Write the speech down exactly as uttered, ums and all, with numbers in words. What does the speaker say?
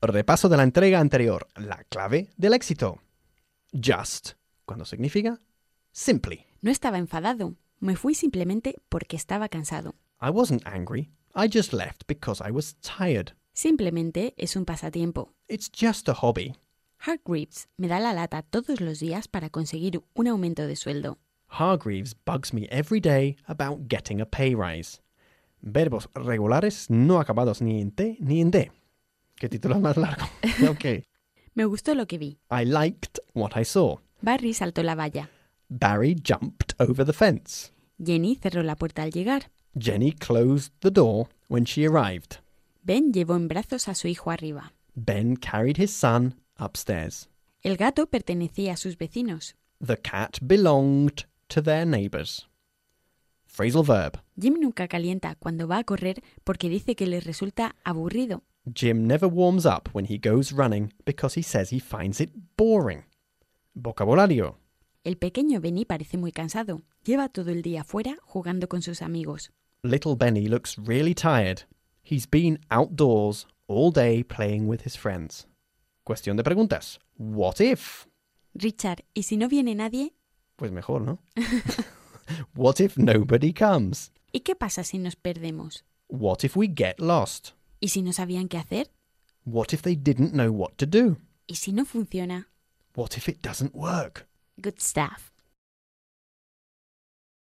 Repaso de la entrega anterior. La clave del éxito. Just, cuando significa simply. No estaba enfadado. Me fui simplemente porque estaba cansado. I wasn't angry. I just left because I was tired. Simplemente es un pasatiempo. It's just a hobby. Hargreaves me da la lata todos los días para conseguir un aumento de sueldo. Hargreaves bugs me every day about getting a pay rise. Verbos regulares no acabados ni en T ni en D. ¿Qué título es más largo? Ok. Me gustó lo que vi. I liked what I saw. Barry saltó la valla. Barry jumped over the fence. Jenny cerró la puerta al llegar. Jenny closed the door when she arrived. Ben llevó en brazos a su hijo arriba. Ben carried his son upstairs. El gato pertenecía a sus vecinos. The cat belonged to their neighbors. Phrasal verb. Jim nunca calienta cuando va a correr porque dice que le resulta aburrido. Jim never warms up when he goes running because he says he finds it boring. Vocabulario. El pequeño Benny parece muy cansado. Lleva todo el día fuera jugando con sus amigos. Little Benny looks really tired. He's been outdoors all day playing with his friends. Cuestión de preguntas. What if? Richard, ¿y si no viene nadie? Pues mejor, ¿no? What if nobody comes? ¿Y qué pasa si nos perdemos? What if we get lost? ¿Y si no sabían qué hacer? What if they didn't know what to do? ¿Y si no funciona? What if it doesn't work? Good stuff.